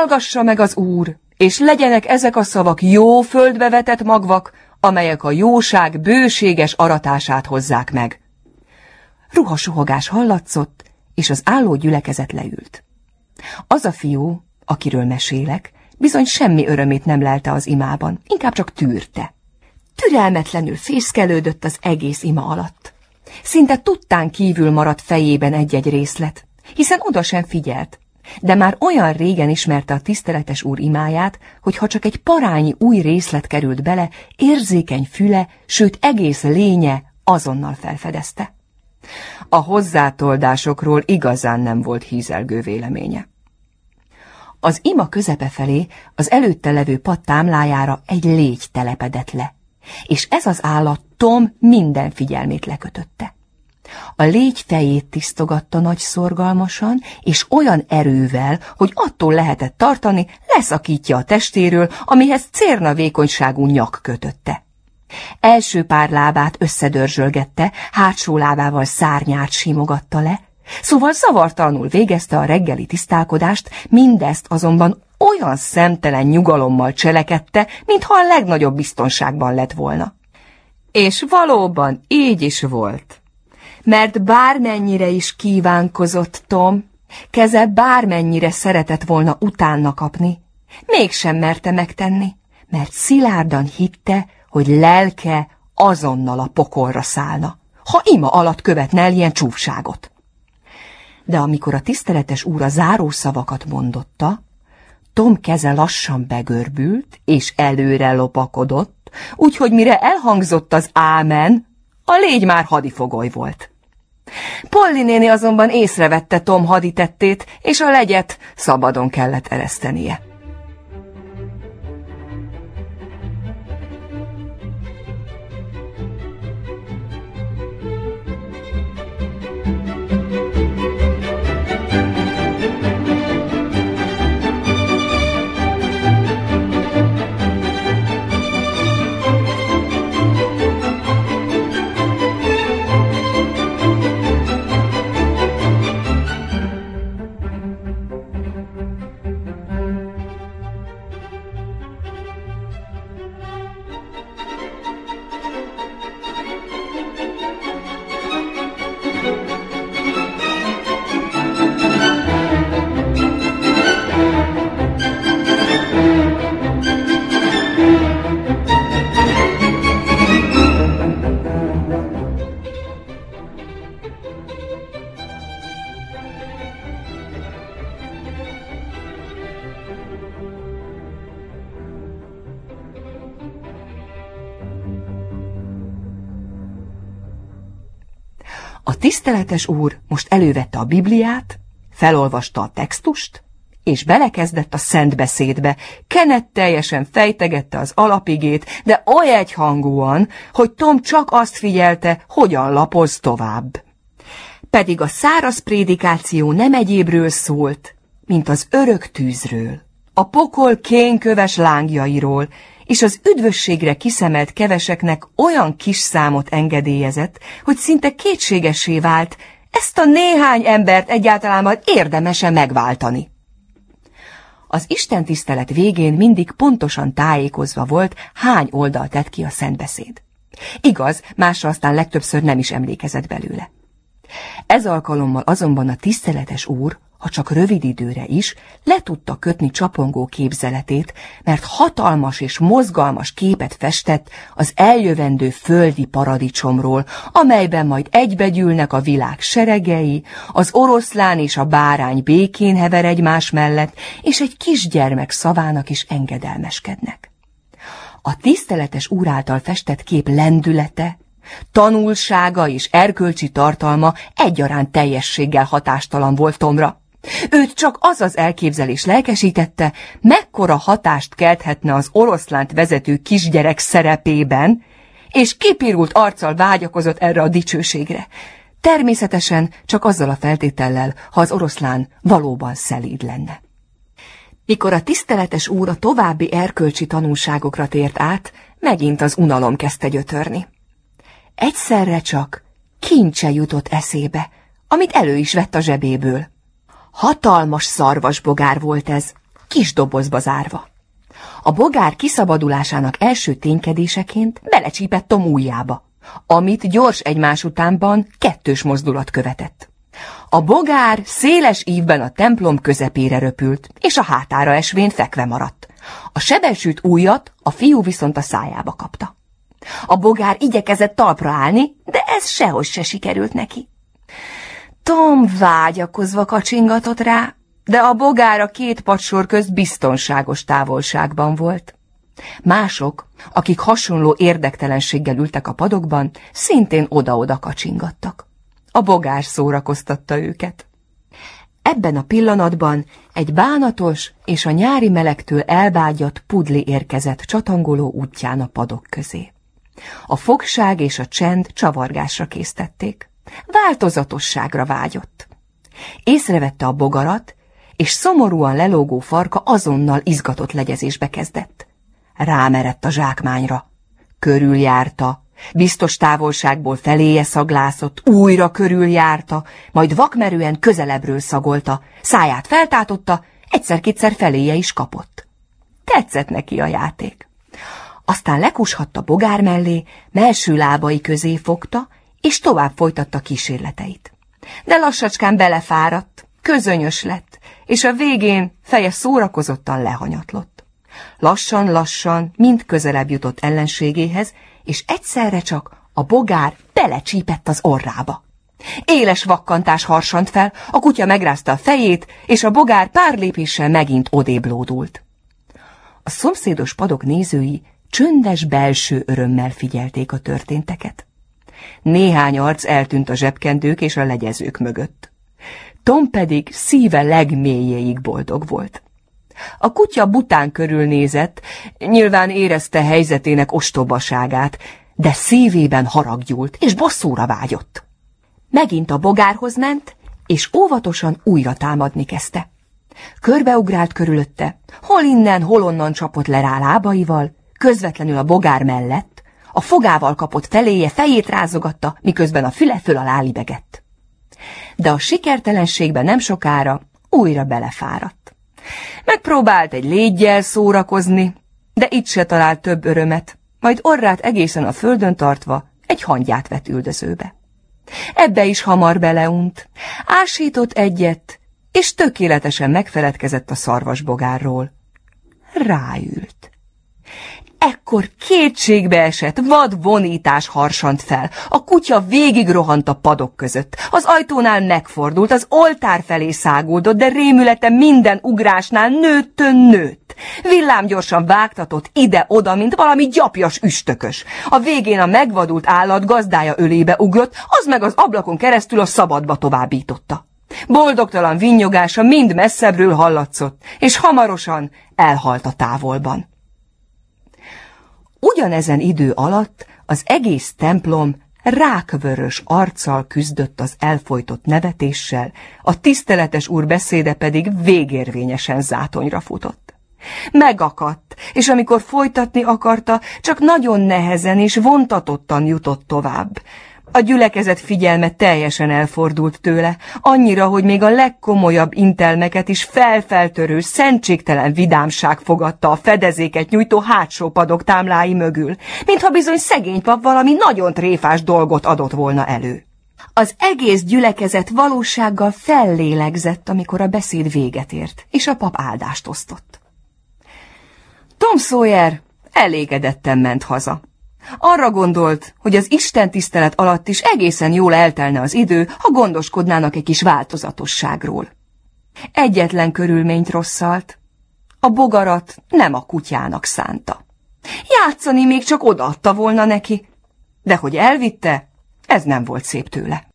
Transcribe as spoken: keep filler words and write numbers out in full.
hallgassa meg az Úr, és legyenek ezek a szavak jó földbe vetett magvak, amelyek a jóság bőséges aratását hozzák meg. Ruhasuhogás hallatszott, és az álló gyülekezet leült. Az a fiú, akiről mesélek, bizony semmi örömét nem lelte az imában, inkább csak tűrte. Türelmetlenül fészkelődött az egész ima alatt. Szinte tudtán kívül maradt fejében egy-egy részlet, hiszen oda sem figyelt, de már olyan régen ismerte a tiszteletes úr imáját, hogy ha csak egy parányi új részlet került bele, érzékeny füle, sőt egész lénye azonnal felfedezte. A hozzátoldásokról igazán nem volt hízelgő véleménye. Az ima közepe felé az előtte levő pad támlájára egy légy telepedett le, és ez az állat Tom minden figyelmét lekötötte. A légy fejét tisztogatta nagy szorgalmasan, és olyan erővel, hogy attól lehetett tartani, leszakítja a testéről, amihez cérna vékonyságú nyak kötötte. Első pár lábát összedörzsölgette, hátsó lábával szárnyát simogatta le, szóval zavartalanul végezte a reggeli tisztálkodást, mindezt azonban olyan szemtelen nyugalommal cselekedte, mintha a legnagyobb biztonságban lett volna. És valóban így is volt. Mert bármennyire is kívánkozott Tom, keze bármennyire szeretett volna utána kapni, mégsem merte megtenni, mert szilárdan hitte, hogy lelke azonnal a pokolra szállna, ha ima alatt követne el ilyen csúfságot. De amikor a tiszteletes úr a záró szavakat mondotta, Tom keze lassan begörbült, és előre lopakodott, úgyhogy mire elhangzott az ámen, a légy már hadifogoly volt. Polly néni azonban észrevette Tom haditettét, és a legyet szabadon kellett eresztenie. A tiszteletes úr most elővette a Bibliát, felolvasta a textust, és belekezdett a szent beszédbe, kenetteljesen fejtegette az alapigét, de oly egyhangúan, hogy Tom csak azt figyelte, hogyan lapoz tovább. Pedig a száraz prédikáció nem egyébről szólt, mint az örök tűzről, a pokol kénköves lángjairól, és az üdvösségre kiszemelt keveseknek olyan kis számot engedélyezett, hogy szinte kétségessé vált, ezt a néhány embert egyáltalán érdemes-e megváltani. Az istentisztelet végén mindig pontosan tájékozva volt, hány oldal tett ki a szentbeszéd. Igaz, másra aztán legtöbbször nem is emlékezett belőle. Ez alkalommal azonban a tiszteletes úr, ha csak rövid időre is, le tudta kötni csapongó képzeletét, mert hatalmas és mozgalmas képet festett az eljövendő földi paradicsomról, amelyben majd egybegyűlnek a világ seregei, az oroszlán és a bárány békén hever egymás mellett, és egy kisgyermek szavának is engedelmeskednek. A tiszteletes úr által festett kép lendülete, tanulsága és erkölcsi tartalma egyaránt teljességgel hatástalan volt Tomra. Őt csak az az elképzelés lelkesítette, mekkora hatást kelthetne az oroszlánt vezető kisgyerek szerepében, és kipirult arccal vágyakozott erre a dicsőségre. Természetesen csak azzal a feltétellel, ha az oroszlán valóban szelíd lenne. Mikor a tiszteletes úr a további erkölcsi tanulságokra tért át, megint az unalom kezdte gyötörni. Egyszerre csak kincse jutott eszébe, amit elő is vett a zsebéből. Hatalmas szarvasbogár volt ez, kis dobozba zárva. A bogár kiszabadulásának első ténykedéseként belecsípett Tom ujjába, amit gyors egymás utánban kettős mozdulat követett. A bogár széles ívben a templom közepére röpült, és a hátára esvén fekve maradt. A sebesült ujjat a fiú viszont a szájába kapta. A bogár igyekezett talpra állni, de ez sehogy se sikerült neki. Tom vágyakozva kacsingatott rá, de a bogár a két padsor közt biztonságos távolságban volt. Mások, akik hasonló érdektelenséggel ültek a padokban, szintén oda-oda kacsingattak. A bogár szórakoztatta őket. Ebben a pillanatban egy bánatos és a nyári melegtől elvágyott pudli érkezett csatangoló útján a padok közé. A fogság és a csend csavargásra késztették. Változatosságra vágyott. Észrevette a bogarat, és szomorúan lelógó farka azonnal izgatott legyezésbe kezdett. Rámerett a zsákmányra. Körüljárta, biztos távolságból feléje szaglászott, újra körüljárta, majd vakmerően közelebbről szagolta, száját feltátotta, egyszer-kétszer feléje is kapott. Tetszett neki a játék. Aztán lekushadt a bogár mellé, mellső lábai közé fogta, és tovább folytatta kísérleteit. De lassacskán belefáradt, közönyös lett, és a végén feje szórakozottan lehanyatlott. Lassan-lassan mind közelebb jutott ellenségéhez, és egyszerre csak a bogár belecsípett az orrába. Éles vakkantás harsant fel, a kutya megrázta a fejét, és a bogár pár lépéssel megint odébb lódult. A szomszédos padok nézői csöndes belső örömmel figyelték a történteket. Néhány arc eltűnt a zsebkendők és a legyezők mögött. Tom pedig szíve legmélyéig boldog volt. A kutya bután körülnézett, nyilván érezte helyzetének ostobaságát, de szívében harag gyúlt, és bosszúra vágyott. Megint a bogárhoz ment, és óvatosan újra támadni kezdte. Körbeugrált körülötte, hol innen, hol onnan csapott le rá lábaival, közvetlenül a bogár mellett, a fogával kapott feléje, fejét rázogatta, miközben a füle föl alá libegett. De a sikertelenségben nem sokára újra belefáradt. Megpróbált egy léggyel szórakozni, de itt se talált több örömet, majd orrát egészen a földön tartva egy hangyát vett üldözőbe. Ebbe is hamar beleunt, ásított egyet, és tökéletesen megfeledkezett a szarvasbogárról. Ráült. Ekkor kétségbe esett, vad vonítás harsant fel. A kutya végig rohant a padok között. Az ajtónál megfordult, az oltár felé száguldott, de rémülete minden ugrásnál nőttön nőtt. Villámgyorsan vágtatott ide-oda, mint valami gyapjas üstökös. A végén a megvadult állat gazdája ölébe ugrott, az meg az ablakon keresztül a szabadba továbbította. Boldogtalan vinyogása mind messzebbről hallatszott, és hamarosan elhalt a távolban. Ugyanezen idő alatt az egész templom rákvörös arccal küzdött az elfojtott nevetéssel, a tiszteletes úr beszéde pedig végérvényesen zátonyra futott. Megakadt, és amikor folytatni akarta, csak nagyon nehezen és vontatottan jutott tovább. A gyülekezet figyelme teljesen elfordult tőle, annyira, hogy még a legkomolyabb intelmeket is felfeltörő, szentségtelen vidámság fogadta a fedezéket nyújtó hátsó padok támlái mögül, mintha bizony szegény pap valami nagyon tréfás dolgot adott volna elő. Az egész gyülekezet valósággal fellélegzett, amikor a beszéd véget ért, és a pap áldást osztott. Tom Sawyer elégedetten ment haza. Arra gondolt, hogy az istentisztelet alatt is egészen jól eltelne az idő, ha gondoskodnának egy kis változatosságról. Egyetlen körülményt rosszalt. A bogarat nem a kutyának szánta. Játszani még csak odaadta volna neki, de hogy elvitte, ez nem volt szép tőle.